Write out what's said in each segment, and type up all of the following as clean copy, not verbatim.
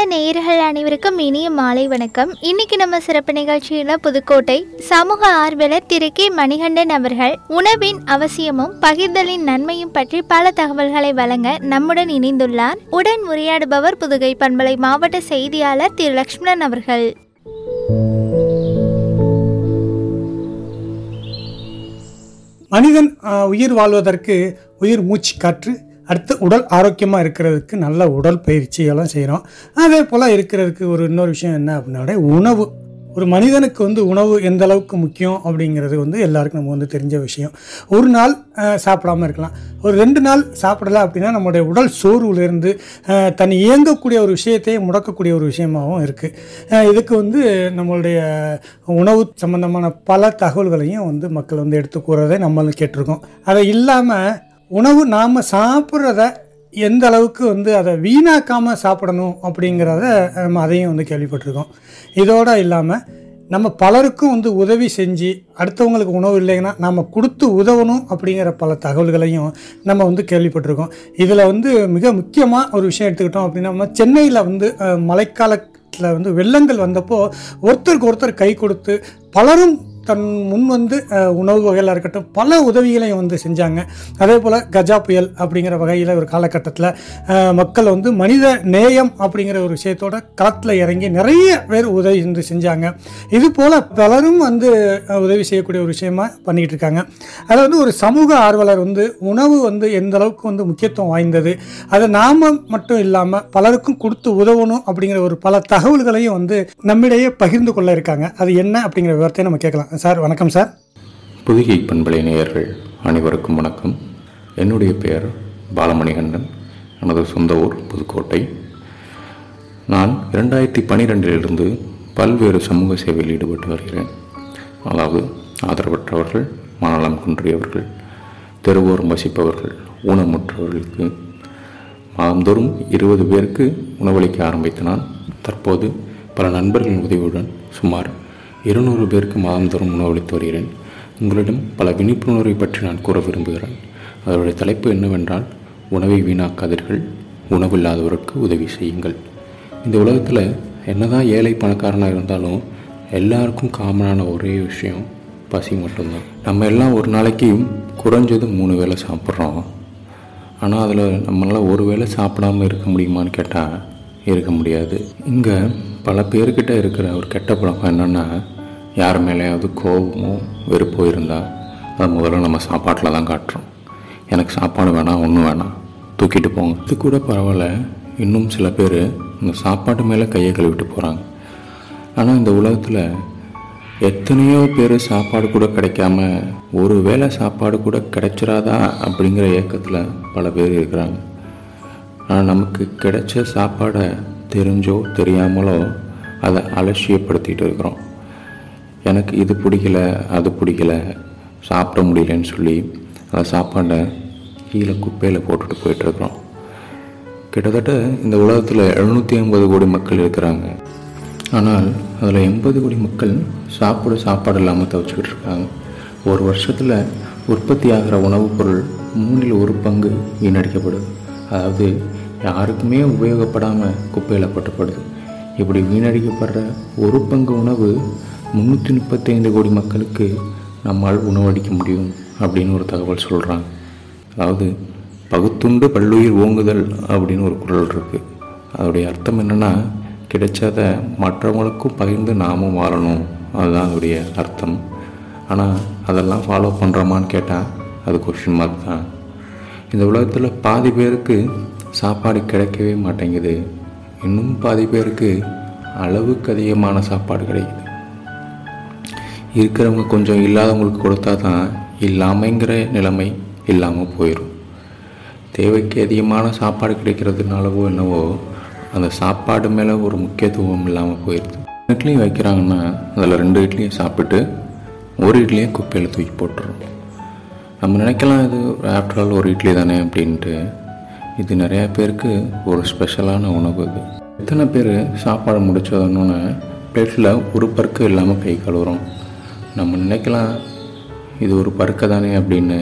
நேயர்கள் அனைவருக்கும் இனிய மாலை வணக்கம். இன்னைக்கு நம்ம சிறப்பு நிகழ்ச்சியில் புதுக்கோட்டை சமூக ஆர்வலர் திரு கே மணிகண்டன் அவர்கள் உணவின் அவசியமும் பகிர்தலின் நன்மையும் பற்றி பல தகவல்களை வழங்க நம்முடன் இணைந்துள்ளார். உடன் உரையாடுபவர் புதுகை பண்பலை மாவட்ட செய்தியாளர் திரு லக்ஷ்மணன் அவர்கள். மனிதன் உயிர் வாழ்வதற்கு உயிர் மூச்சு காற்று, அடுத்து உடல் ஆரோக்கியமாக இருக்கிறதுக்கு நல்ல உடல் பயிற்சியெல்லாம் செய்கிறோம். அதே போல் இருக்கிறதுக்கு இன்னொரு விஷயம் என்ன அப்படின்னா உணவு. ஒரு மனிதனுக்கு உணவு எந்த அளவுக்கு முக்கியம் அப்படிங்கிறது எல்லாருக்கும் நம்ம தெரிஞ்ச விஷயம். ஒரு நாள் சாப்பிடாமல் இருக்கலாம், ஒரு 2 நாள் சாப்பிடலை அப்படின்னா நம்மளுடைய உடல் சோர்வுலேருந்து தன்னை இயங்கக்கூடிய ஒரு விஷயத்தையே முடக்கக்கூடிய ஒரு விஷயமாகவும் இருக்குது. இதுக்கு நம்மளுடைய உணவு சம்பந்தமான பல தகவல்களையும் மக்கள் எடுத்து கூறதை நம்மளும் கேட்டிருக்கோம். அதை இல்லாமல் உணவு நாம் சாப்பிட்றத எந்த அளவுக்கு அதை வீணாக்காமல் சாப்பிடணும் அப்படிங்கிறத நம்ம அதையும் கேள்விப்பட்டிருக்கோம். இதோடு இல்லாமல் நம்ம பலருக்கும் உதவி செஞ்சு அடுத்தவங்களுக்கு உணவு இல்லைங்கன்னா நம்ம கொடுத்து உதவணும் அப்படிங்கிற பல தகவல்களையும் நம்ம கேள்விப்பட்டிருக்கோம். இதில் மிக முக்கியமாக ஒரு விஷயம் எடுத்துக்கிட்டோம் அப்படின்னா, நம்ம சென்னையில் மழைக்காலத்தில் வெள்ளங்கள் வந்தப்போ ஒருத்தருக்கு ஒருத்தர் கை கொடுத்து பலரும் தன் முன் உணவு வகையில் இருக்கட்டும் பல உதவிகளையும் செஞ்சாங்க. அதே போல் கஜா புயல் அப்படிங்கிற வகையில் ஒரு காலகட்டத்தில் மக்கள் மனித நேயம் அப்படிங்கிற ஒரு விஷயத்தோட களத்தில் இறங்கி நிறைய பேர் உதவி செஞ்சாங்க. இது போல் பலரும் உதவி செய்யக்கூடிய ஒரு விஷயமா பண்ணிக்கிட்டு இருக்காங்க. அதில் ஒரு சமூக ஆர்வலர் உணவு எந்த அளவுக்கு முக்கியத்துவம் வாய்ந்தது, அதை நாம் மட்டும் இல்லாமல் பலருக்கும் கொடுத்து உதவணும் அப்படிங்கிற ஒரு பல தகவல்களையும் நம்மிடையே பகிர்ந்து கொள்ள இருக்காங்க. அது என்ன அப்படிங்கிற விவரத்தை நம்ம கேட்கலாம். சார் வணக்கம். சார், புதுகை பண்பலை நேயர்கள் அனைவருக்கும் வணக்கம். என்னுடைய பெயர் பாலமணிகண்டன். எனது சொந்த ஊர் புதுக்கோட்டை. நான் 2012 பல்வேறு சமூக சேவையில் ஈடுபட்டு வருகிறேன். அதாவது ஆதரவற்றவர்கள், மனநலம் குன்றியவர்கள், தெருவோரம் வசிப்பவர்கள், ஊனமுற்றவர்களுக்கு மாதந்தோறும் 20 பேருக்கு உணவளிக்க ஆரம்பித்த நான் தற்போது பல நண்பர்களின் உதவியுடன் சுமார் 200 பேருக்கு மாதந்தோறும் உணவளித்து வருகிறேன். உங்களிடம் பல விழிப்புணர்வை பற்றி நான் கூற விரும்புகிறேன். அதனுடைய தலைப்பு என்னவென்றால், உணவை வீணாக்காதீர்கள், உணவில்லாதவருக்கு உதவி செய்யுங்கள். இந்த உலகத்தில் என்னதான் ஏழை பணக்காரனாக இருந்தாலும் எல்லாருக்கும் காமனான ஒரே விஷயம் பசி மட்டும்தான். நம்ம எல்லாம் ஒரு நாளைக்கு குறைஞ்சது 3 வேளை சாப்பிட்றோம். ஆனால் அதில் நம்மளால் ஒரு வேளை சாப்பிடாமல் இருக்க முடியுமான்னு கேட்டால் இருக்க முடியாது. இங்கே பல பேர்கிட்ட இருக்கிற ஒரு கெட்ட பழக்கம் என்னென்னா, யார் மேலேயாவது கோபமோ வெறுப்போ இருந்தால் அதை முதல்ல நம்ம சாப்பாட்டில் தான் காட்டுறோம். எனக்கு சாப்பாடு வேணாம், ஒன்றும் வேணாம், தூக்கிட்டு போங்க. இது கூட பரவாயில்ல, இன்னும் சில பேர் இந்த சாப்பாட்டு மேலே கையை கழுவிட்டு போகிறாங்க. ஆனால் இந்த உலகத்தில் எத்தனையோ பேர் சாப்பாடு கூட கிடைக்காம ஒரு வேளை சாப்பாடு கூட கிடைச்சிடாதா அப்படிங்கிற ஏக்கத்தில் பல பேர் இருக்கிறாங்க. ஆனால் நமக்கு கிடைச்ச சாப்பாடை தெரிஞ்சோ தெரியாமலோ அதை அலட்சியப்படுத்திகிட்டு இருக்கிறோம். எனக்கு இது பிடிக்கல, அது பிடிக்கல, சாப்பிட முடியலன்னு சொல்லி அந்த சாப்பாடை கீழே குப்பையில் போட்டுட்டு போயிட்டுருக்குறோம். கிட்டத்தட்ட இந்த உலகத்தில் 750 கோடி மக்கள் இருக்கிறாங்க. ஆனால் அதில் 80 கோடி மக்கள் சாப்பாடு இல்லாமல் தவிச்சுக்கிட்டு இருக்காங்க. ஒரு வருஷத்தில் உற்பத்தி ஆகிற உணவுப் பொருள் 1/3 பங்கு வீணடிக்கப்படுது. அதாவது யாருக்குமே உபயோகப்படாமல் குப்பையில் போட்டப்படுது. இப்படி வீணடிக்கப்படுற 1 பங்கு உணவு 335 கோடி மக்களுக்கு நம்மால் உணவளிக்க முடியும் அப்படின்னு ஒரு தகவல் சொல்கிறாங்க. அதாவது பகுத்துண்டு பல்லுயிர் ஓங்குதல் அப்படின்னு ஒரு குறள் இருக்குது. அதோடைய அர்த்தம் என்னென்னா, கிடைச்சதை மற்றவங்களுக்கும் பகிர்ந்து நாமும் வாழணும், அதுதான் அதோடைய அர்த்தம். ஆனால் அதெல்லாம் ஃபாலோ பண்ணுறோமான்னு கேட்டால் அது கொஸ்டின் மார்க் தான். இந்த உலகத்தில் பாதி பேருக்கு சாப்பாடு கிடைக்கவே மாட்டேங்குது, இன்னும் பாதி பேருக்கு அளவுக்கு அதிகமான சாப்பாடு கிடைக்குது. இருக்கிறவங்க கொஞ்சம் இல்லாதவங்களுக்கு கொடுத்தா தான் இல்லாமைங்கிற நிலைமை இல்லாமல் போயிடும். தேவைக்கு அதிகமான சாப்பாடு கிடைக்கிறதுனாலவோ என்னவோ அந்த சாப்பாடு மேலே ஒரு முக்கியத்துவம் இல்லாமல் போயிடுது. இட்லியும் வைக்கிறாங்கன்னா அதில் 2 இட்லியும் சாப்பிட்டு 1 இட்லியை குப்பையில் தூக்கி போட்டுறோம். நம்ம நினைக்கலாம் இது ஆஃப்டர் ஆல் 1 இட்லி தானே அப்படின்ட்டு. இது நிறையா பேருக்கு ஒரு ஸ்பெஷலான உணவு. இது எத்தனை பேர் சாப்பாடு முடிச்சதுன்னு பிளேட்டில் ஒரு பருக்கு இல்லாமல் கை கழுவுறோம். நம்ம நினைக்கலாம் இது ஒரு பருக்கை தானே அப்படின்னு.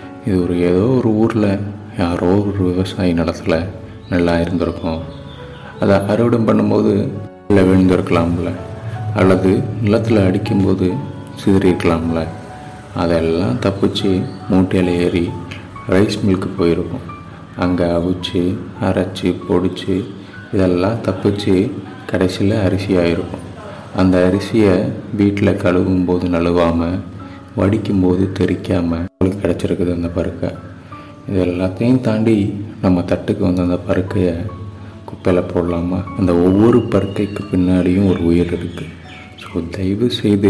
இது ஏதோ ஒரு ஊரில் யாரோ ஒரு விவசாயி நிலத்தில் நல்லா இருந்திருக்கும். அதை அறுவடை பண்ணும்போது இல்லை விழுந்திருக்கலாம்ல, அல்லது நிலத்தில் அடிக்கும்போது சிதறியிருக்கலாம்ல. அதெல்லாம் தப்பிச்சு மூட்டையில் ஏறி ரைஸ் மில்க்கு போயிருக்கும். அங்கே அவிச்சு அரைச்சி பொடிச்சு இதெல்லாம் தப்பிச்சு கடைசியில் அரிசியாக இருக்கும். அந்த அரிசியை வீட்டில் கழுவும் போது நழுவாமல், வடிக்கும்போது தெறிக்காமல் உங்களுக்கு கிடச்சிருக்குது அந்த பருக்கை. இது எல்லாத்தையும் தாண்டி நம்ம தட்டுக்கு வந்து அந்த பருக்கையை குப்பையில் போடலாமா? அந்த ஒவ்வொரு பருக்கைக்கு பின்னாடியும் ஒரு உயிர் இருக்குது. ஸோ தயவு செய்து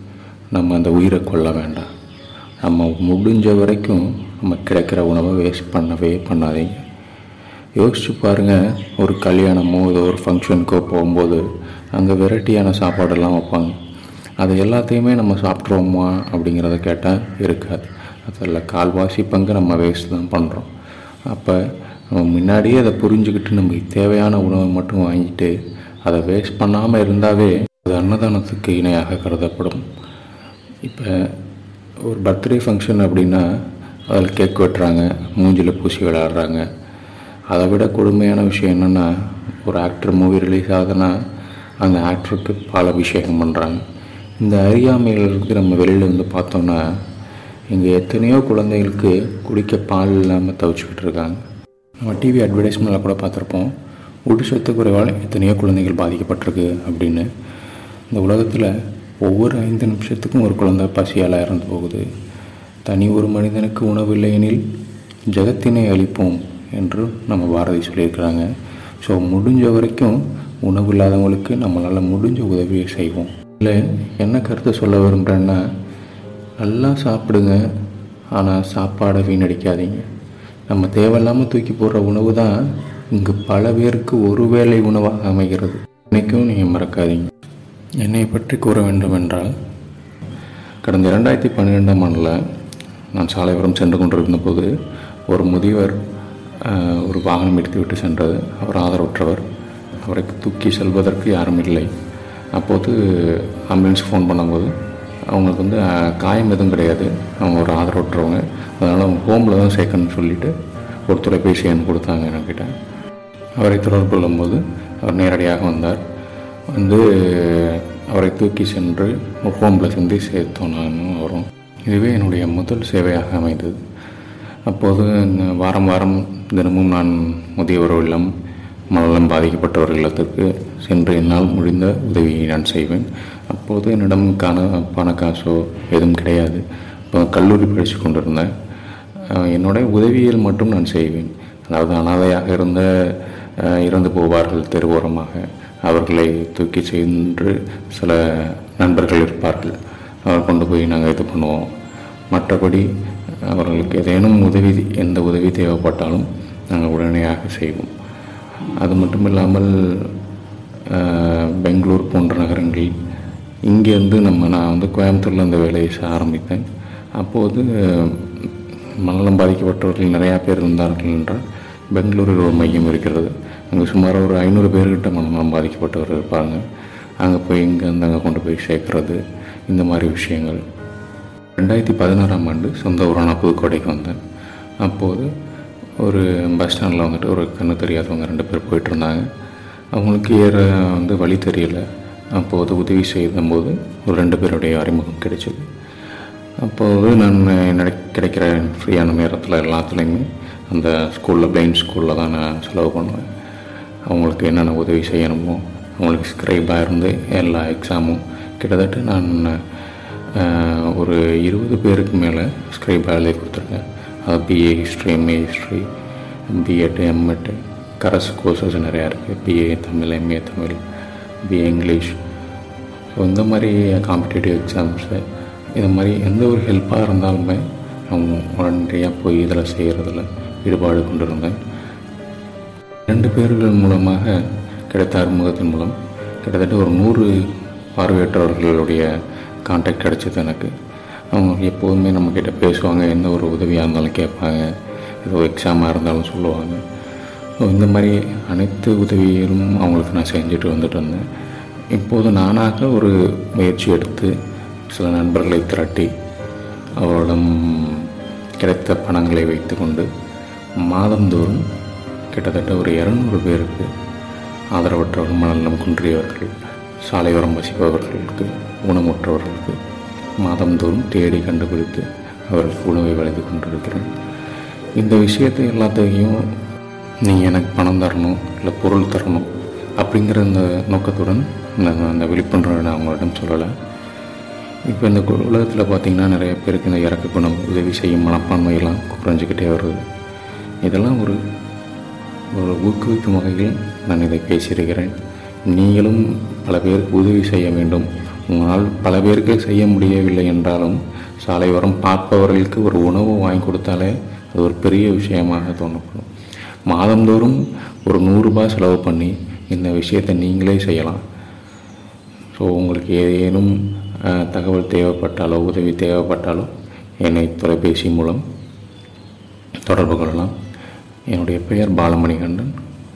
நம்ம அந்த உயிரை கொல்ல வேண்டாம். நம்ம முடிஞ்ச வரைக்கும் நம்ம கிடைக்கிற உணவை வேஸ்ட் பண்ணவே பண்ணாதீங்க. யோசிச்சு பாருங்கள், ஒரு கல்யாணமோ ஏதோ ஒரு ஃபங்க்ஷனுக்கோ போகும்போது அங்கே வெரைட்டியான சாப்பாடெல்லாம் வைப்பாங்க. அது எல்லாத்தையுமே நம்ம சாப்பிட்ருவோமா அப்படிங்கிறத கேட்டால் இருக்காது. அதில் கால்வாசி பங்கு நம்ம வேஸ்ட் தான் பண்ணுறோம். அப்போ நம்ம முன்னாடியே அதை புரிஞ்சுக்கிட்டு நமக்கு தேவையான உணவை மட்டும் வாங்கிட்டு அதை வேஸ்ட் பண்ணாமல் இருந்தாவே அது அன்னதானத்துக்கு இணையாக கருதப்படும். இப்போ ஒரு பர்த்டே ஃபங்க்ஷன் அப்படின்னா அதில் கேக் வெட்டுறாங்க, மூஞ்சில் பூசி விளையாடுறாங்க. அதை விட கொடுமையான விஷயம் என்னென்னா, ஒரு ஆக்டர் மூவி ரிலீஸ் ஆகுதுன்னா அந்த ஆக்டருக்கு பால் அபிஷேகம் பண்ணுறாங்க. இந்த அறியாமையிலிருந்து நம்ம வெளியில் வந்து பார்த்தோன்னா இங்கே எத்தனையோ குழந்தைகளுக்கு குடிக்க பால் இல்லாமல் தவிச்சுக்கிட்டு இருக்காங்க. நம்ம டிவி அட்வர்டைஸ்மெண்ட்டில் கூட பார்த்துருப்போம், ஊட்டச்சத்து குறைவால் எத்தனையோ குழந்தைகள் பாதிக்கப்பட்டிருக்கு அப்படின்னு. இந்த உலகத்தில் ஒவ்வொரு 5 நிமிஷத்துக்கும் ஒரு குழந்தை பசியால் இறந்து போகுது. தனி ஒரு மனிதனுக்கு உணவு இல்லையெனில் ஜெகத்தினை அழிப்போம் என்று நம்ம பாரதி சொல்லியிருக்கிறாங்க. ஸோ முடிஞ்ச வரைக்கும் உணவு இல்லாதவங்களுக்கு நம்மளால் முடிஞ்ச உதவியை செய்வோம். இல்லை என்ன கருத்தை சொல்ல விரும்புகிறேன்னா, நல்லா சாப்பிடுங்க, ஆனால் சாப்பாடை வீணடிக்காதீங்க. நம்ம தேவையில்லாமல் தூக்கி போடுற உணவு தான் இங்கு பல பேருக்கு ஒரு வேளை உணவாக அமைகிறது. இன்றைக்கும் நீங்கள் மறக்காதீங்க. என்னை பற்றி கூற வேண்டும் என்றால், கடந்த 2012ஆம் ஆண்டில் நான் சாலையோரம் சென்று கொண்டிருந்த போது ஒரு முதியவர் ஒரு வாகனம் எடுத்துவிட்டு சென்றது. அவர் ஆதரவற்றவர். அவரை தூக்கி செல்வதற்கு யாரும் இல்லை. அப்போது ஆம்புலன்ஸுக்கு ஃபோன் பண்ணும்போது அவங்களுக்கு வந்து காயம் எதுவும் கிடையாது, அவங்க ஒரு ஆதரவற்றவங்க, அதனால் அவங்க ஹோமில் தான் சேர்க்கணும்னு சொல்லிவிட்டு ஒரு தொலைபேசி எண் கொடுத்தாங்க என்கிட்ட. அவரை தொடர்பு கொள்ளும்போது அவர் நேரடியாக வந்தார். வந்து அவரை தூக்கி சென்று ஹோமில் சென்று சேர்த்தோம் நானும் அவரும். இதுவே என்னுடைய முதல் சேவையாக அமைந்தது. அப்போது வாரம் வாரம் தினமும் நான் முதியவர் இல்லம், மனநலம் பாதிக்கப்பட்டவர் இல்லத்திற்கு சென்று என்னால் முடிந்த உதவியை நான் செய்வேன். அப்போது என்னிடம் பணக்காசோ எதுவும் கிடையாது. இப்போ கல்லூரி படித்து கொண்டிருந்தேன். என்னுடைய உதவியில் மட்டும் நான் செய்வேன். அதாவது அனாதையாக இருந்த இறந்து போவார்கள் தெருவோரமாக, அவர்களை தூக்கி சென்று சில நண்பர்கள் இருப்பார்கள், அவர் கொண்டு போய் நாங்கள் இது பண்ணுவோம். மற்றபடி அவர்களுக்கு ஏதேனும் எந்த உதவி தேவைப்பட்டாலும் நாங்கள் உடனடியாக செய்வோம். அது மட்டும் இல்லாமல் பெங்களூர் போன்ற நகரங்களில் இங்கேருந்து நான் வந்து கோயம்புத்தூரில் அந்த வேலையை ஆரம்பித்தேன். அப்போது மனநலம் பாதிக்கப்பட்டவர்கள் நிறையா பேர் இருந்தார்கள் என்றால் பெங்களூரில் ஒரு மையம் இருக்கிறது. அங்கே சுமார் ஒரு 500 பேர்கிட்ட மனநலம் பாதிக்கப்பட்டவர் இருப்பாங்க. அங்கே போய் இங்கேருந்து அங்கே கொண்டு போய் சேர்க்குறது, இந்த மாதிரி விஷயங்கள். 2016ஆம் ஆண்டு சொந்த ஊரான புதுக்கோட்டைக்கு வந்தேன். அப்போது ஒரு பஸ் ஸ்டாண்டில் வந்துட்டு ஒரு கண்ணு தெரியாதவங்க 2 பேர் போயிட்டுருந்தாங்க. அவங்களுக்கு வந்து வழி தெரியலை. அப்போது உதவி செய்யும்போது ஒரு 2 பேருடைய அறிமுகம் கிடைச்சிது. அப்போது நான் கிடைக்கிற ஃப்ரீயான நேரத்தில் எல்லாத்துலேயுமே அந்த ஸ்கூலில் பிளைண்ட் ஸ்கூலில் தான் நான் செலவு பண்ணுவேன். அவங்களுக்கு என்னென்ன உதவி செய்யணுமோ, அவங்களுக்கு ஸ்கிரைபாக இருந்து எல்லா எக்ஸாமும் கிட்டத்தட்ட நான் ஒரு 20 பேருக்கு மேலே ஸ்கிரைபாக எழுதி கொடுத்துருக்கேன். அது B A history, M A history, B Ed, M Ed, கரஸ் கோர்சஸ் நிறையா இருக்குது. B A Tamil, M A Tamil, B A English. So இந்த மாதிரி காம்படிட்டிவ் எக்ஸாம்ஸு, இது மாதிரி எந்த ஒரு ஹெல்ப்பாக இருந்தாலுமே அவங்க உடனடியாக போய் இதில் செய்கிறதில் ஈடுபாடு கொண்டிருந்தேன். 2 பேர்கள் மூலமாக கிடைத்த அறிமுகத்தின் மூலம் கிட்டத்தட்ட ஒரு 100 பார்வையற்றவர்களுடைய கான்டாக்ட் கிடச்சிது எனக்கு. அவங்க எப்போதுமே நம்மக்கிட்ட பேசுவாங்க, எந்த ஒரு உதவியாக இருந்தாலும் கேட்பாங்க, ஏதோ எக்ஸாமாக இருந்தாலும் சொல்லுவாங்க. ஸோ இந்த மாதிரி அனைத்து உதவிகளும் அவங்களுக்கு நான் செஞ்சுட்டு வந்துட்டு இருந்தேன். இப்போது நானாக ஒரு முயற்சி எடுத்து சில நண்பர்களை திரட்டி அவரிடம் கிடைத்த பணங்களை வைத்து கொண்டு மாதந்தோறும் கிட்டத்தட்ட ஒரு 200 பேருக்கு ஆதரவற்றவர்கள், மனநலம் குன்றியவர்கள், சாலையோரம் வசிப்பவர்களுக்கு, ஊனமுற்றவர்களுக்கு மாதந்தோறும் தேடி கண்டுபிடித்து அவர்களுக்கு உணவை வழங்கி கொண்டிருக்கிறேன். இந்த விஷயத்தை எல்லாத்தையும் நீங்கள் எனக்கு பணம் தரணும், இல்லை பொருள் தரணும் அப்படிங்கிற இந்த நோக்கத்துடன் அந்த விழிப்புணர்வை நான் அவங்களிடம் சொல்லலை. இப்போ இந்த உலகத்தில் பார்த்திங்கன்னா நிறைய பேருக்கு இந்த இறக்க குணம், உதவி செய்யும் மனப்பான்மையெல்லாம் குறைஞ்சிக்கிட்டே வருது. இதெல்லாம் ஒரு ஊக்குவிக்கும் வகையில் நான் இதை பேசியிருக்கிறேன். நீங்களும் பல பேருக்கு உதவி செய்ய வேண்டும். உங்களால் பல பேருக்கு செய்ய முடியவில்லை என்றாலும் சாலையோரம் பார்ப்பவர்களுக்கு ஒரு உணவு வாங்கி கொடுத்தாலே அது ஒரு பெரிய விஷயமாக தோணப்படும். மாதந்தோறும் ஒரு 100 ரூபாய் செலவு பண்ணி இந்த விஷயத்தை நீங்களே செய்யலாம். ஸோ உங்களுக்கு ஏதேனும் தகவல் தேவைப்பட்டாலோ உதவி தேவைப்பட்டாலோ என்னை தொலைபேசி மூலம் தொடர்பு கொள்ளலாம். என்னுடைய பெயர் பாலமணிகண்டன்.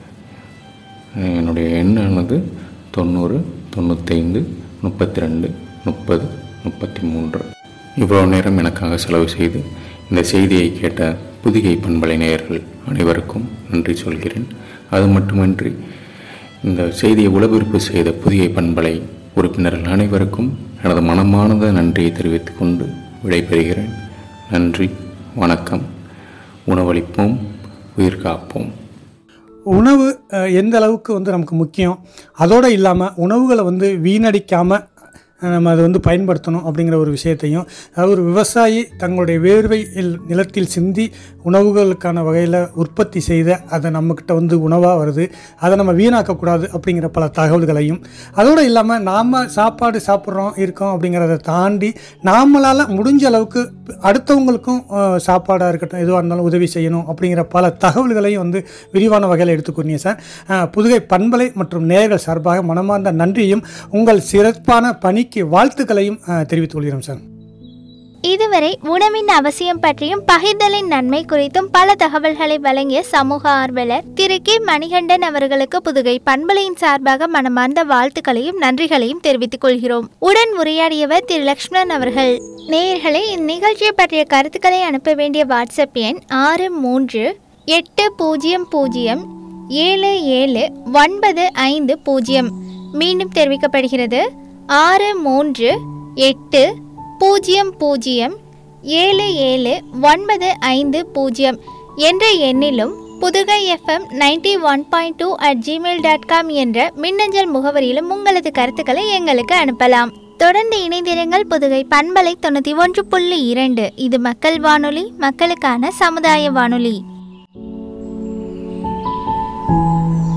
என்னுடைய எண்ணானது 90 95 32 30 33. இவ்வளோ நேரம் எனக்காக செலவு செய்து இந்த செய்தியை கேட்ட புதிகை பண்பலை நேயர்கள் அனைவருக்கும் நன்றி சொல்கிறேன். அது மட்டுமின்றி இந்த செய்தியை ஒளிபரப்பு செய்த புதிகை பண்பலை உறுப்பினர்கள் அனைவருக்கும் எனது மனமார்ந்த நன்றியை தெரிவித்துக் கொண்டு விடைபெறுகிறேன். நன்றி, வணக்கம். உணவளிப்போம், உயிர் காப்போம். உணவு எந்த அளவுக்கு நமக்கு முக்கியம், அதோடு இல்லாமல் உணவுகளை வீணடிக்காமல் நம்ம அதை பயன்படுத்தணும் அப்படிங்கிற ஒரு விஷயத்தையும், அதாவது ஒரு விவசாயி தங்களுடைய வேர்வை நிலத்தில் சிந்தி உணவுகளுக்கான வகையில் உற்பத்தி செய்த அதை நம்மக்கிட்ட உணவாக வருது, அதை நம்ம வீணாக்கக்கூடாது அப்படிங்கிற பல தகவல்களையும், அதோடு இல்லாமல் நாம் சாப்பாடு சாப்பிட்றோம் இருக்கோம் அப்படிங்கிறத தாண்டி நாமளால் முடிஞ்ச அளவுக்கு அடுத்தவங்களுக்கும் சாப்பாடாக இருக்கட்டும் எதுவாக இருந்தாலும் உதவி செய்யணும் அப்படிங்கிற பல தகவல்களையும் விரிவான வகையில் எடுத்துக்கொண்டீங்க சார். புதுகை பண்பலை மற்றும் நேயர்கள் சார்பாக மனமார்ந்த நன்றியும் உங்கள் சிறப்பான பணிக்கு வாழ்த்துக்களையும் தெரிவித்துக் கொள்கிறோம் சார். இதுவரை உணவின் அவசியம் பற்றியும் பகிர்தலின் நன்மை குறித்தும் பல தகவல்களை வழங்கிய சமூக ஆர்வலர் திரு கே மணிகண்டன் அவர்களுக்கு புதுகை பண்பலையின் சார்பாக மனமார்ந்த வாழ்த்துக்களையும் நன்றிகளையும் தெரிவித்துக் கொள்கிறோம். உடன் உரையாடியவர் திரு லக்ஷ்மணன் அவர்கள். நேயர்களே, இந்நிகழ்ச்சியை பற்றிய கருத்துக்களை அனுப்ப வேண்டிய வாட்ஸ்அப் எண் 6380077950. மீண்டும் தெரிவிக்கப்படுகிறது 6380077950 என்ற எண்ணிலும் புதுகை FM 91.2 என்ற மின்னஞ்சல் முகவரியிலும் உங்களது கருத்துக்களை எங்களுக்கு அனுப்பலாம். தொடர்ந்து இணைந்திருங்கள். புதுகை பண்பலை 91.2. இது மக்கள் வானொலி, மக்களுக்கான சமுதாய வானொலி.